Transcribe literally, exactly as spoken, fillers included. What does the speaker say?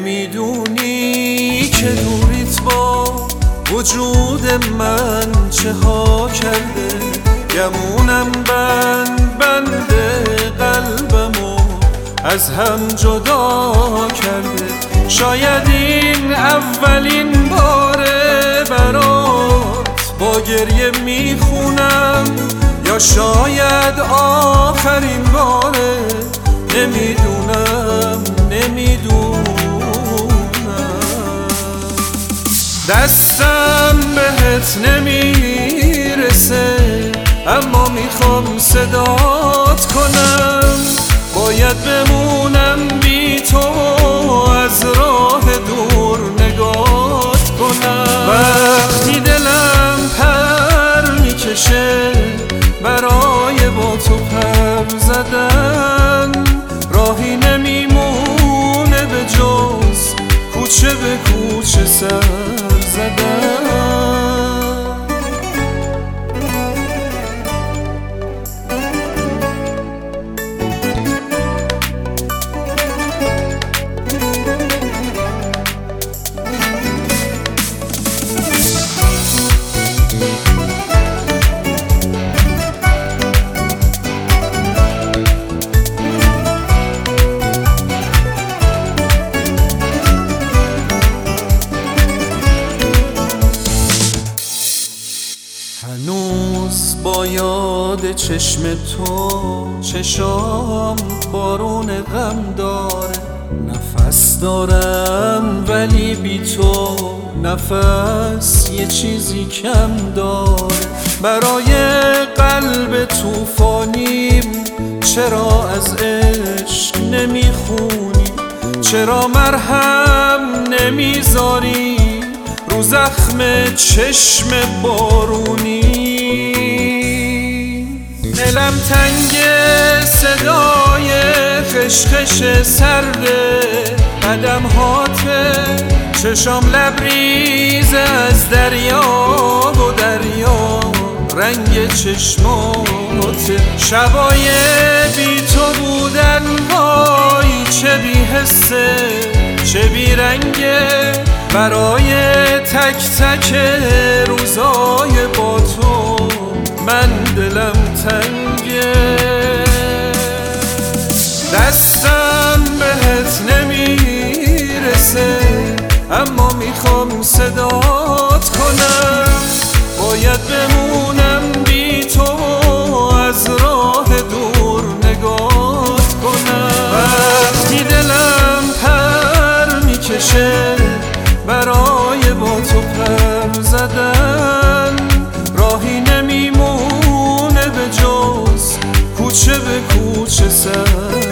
نمیدونی که دوریت با وجود من چه ها کرده، گمونم بند بند قلبمو از هم جدا کرده. شاید این اولین باره برات با گریه میخونم، یا شاید آخرین باره. نمیدونم نمیدونم دستم بهت نمیرسه، اما میخوام صدات کنم. باید بمونم بی تو، از راه دور نگات کنم. وقتی دلم پر میکشه برای با تو پر زدن، راهی نمیمونه به جز کوچه به کوچه سر زدن. هنوز با یاد چشم تو چشام بارون غم داره. نفس دارم ولی بی تو نفس یه چیزی کم داره. برای قلب توفانیم چرا از عشق نمیخونی؟ چرا مرهم نمیذاری رو زخم چشم بارونی؟ دلم تنگ صدای خشخش سرده قدم هاته، چشام لبریز از دریا و دریا رنگ چشماته. شبای بی تو بودن وای چه بی حسه چه بی رنگه، برای تک تک روزای با تو من دلم تنگه. دستم بهت نمیرسه، اما میخوام صدات کنم. باید بمونم بی تو، از راه دور نگات کنم. وقتی دلم پر میکشه برای با تو پر زدن، راهی نمیمونه به جز کوچه به کوچه سر